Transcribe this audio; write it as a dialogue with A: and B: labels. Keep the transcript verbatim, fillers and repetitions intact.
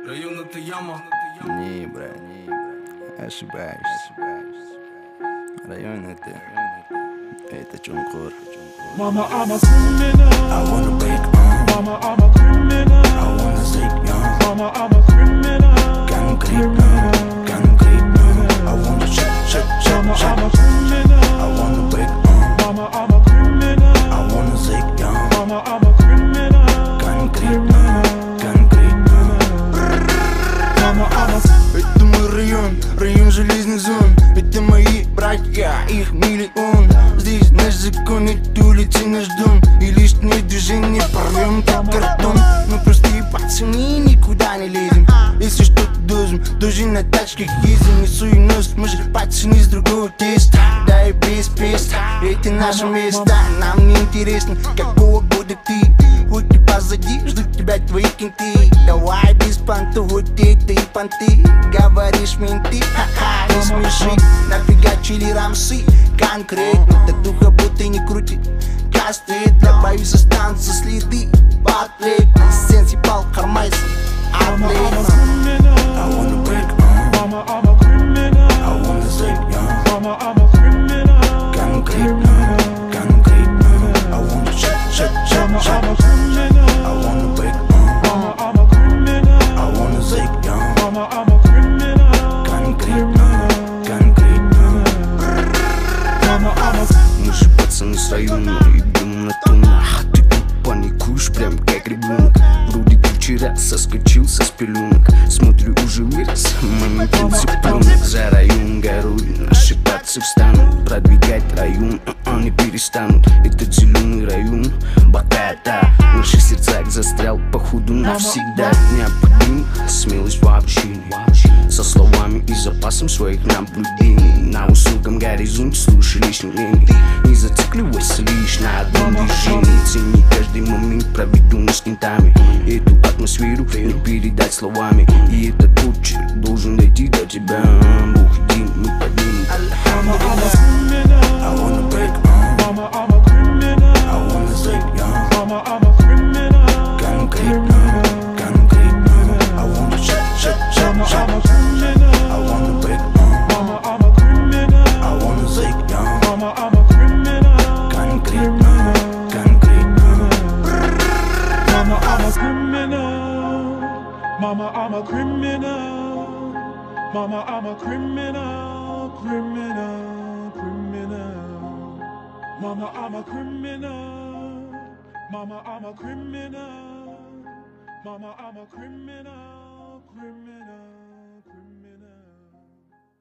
A: Район это яма.
B: Не, брат, не, брат, ошибаешься. Район это, это Чункур.
C: Mama, I'm a criminal.
B: I wanna break on.
C: Mama, I'm a criminal.
B: I wanna sleep young.
C: Mama, I'm a criminal.
B: Concrete, concrete. I wanna shut, shut, shut,
C: Mama,
B: shut.
C: I'm a criminal.
B: I wanna break on.
C: Mama, I'm a criminal.
B: I wanna sleep young.
C: Mama, I'm a criminal.
B: Concrete, concrete.
C: Mama, I'm a
B: Это мой район, район железных зон. Это мои братья, их миллион. Здесь наш закон, это улицы наш дом. И лишнее движение порвем как картон. Мы простые пацаны, никуда не лезем. Если что-то должен, должен на тачках ездим. Не суй нос, мы же пацаны с другого теста. Да и без песта, это наше место. Нам не интересно, какого года ты. Хоть ты позади, ждут тебя твои кенты. Давай без понтов, вот это и понты. Говоришь менты, ха-ха, не смеши. Нафигачили рамсы, конкретно. Татуха будто не крутит кастрет. Я боюсь, останутся следы. Патрик, сенси пал кармайс.
C: Mama, I'm a criminal.
B: I wanna break on.
C: Mama, I'm a criminal.
B: I wanna sleep young.
C: Mama, I'm a criminal.
B: Concrete, concrete. I wanna shut, shut, shut,
C: Mama,
B: shut.
C: I'm a criminal.
B: I wanna break on.
C: Mama, I'm a criminal.
B: I wanna sleep young.
C: Mama, I'm a criminal.
B: Concrete, concrete.
C: Mama, I'm a
B: Мы же пацаны с района, идем на тоннах. Ты тут паникуешь, прям как ребенок. Вроде ты вчера соскочил со спеленок. Смотрю, уже вырос, моментин цыпленок. За район горой наши пацы встанут. Продвигать район, а не перестанут. Этот зеленый район, богата. В наших сердцах застрял, походу, навсегда. Необходим смелость в общении. Со словами и запасом своих наблюдений. На высоком горизонте слушай лишний мнений. Не зацикливайся лишь на одном движении. Цени каждый момент, проведенный с кентами. Эту атмосферу не передать словами. И этот почерк должен дойти до тебя. Бог един, мы поднимем.
C: Mama, I'm a criminal.
B: I wanna break on.
C: Mama, I'm a criminal.
B: I wanna sleep young.
C: Mama, I'm a criminal.
B: Concrete, concrete. I wanna shut, shut, shut,
C: Mama,
B: shut.
C: I'm a criminal.
B: I wanna break on.
C: Mama, I'm a criminal.
B: I wanna sleep young.
C: Mama, I'm a criminal.
B: Concrete, concrete.
C: Mama, I'm a criminal. Mama, I'm a criminal. Mama, I'm a criminal. Criminal, criminal. Mama, I'm a criminal. Mama, I'm a criminal. Mama, I'm a criminal.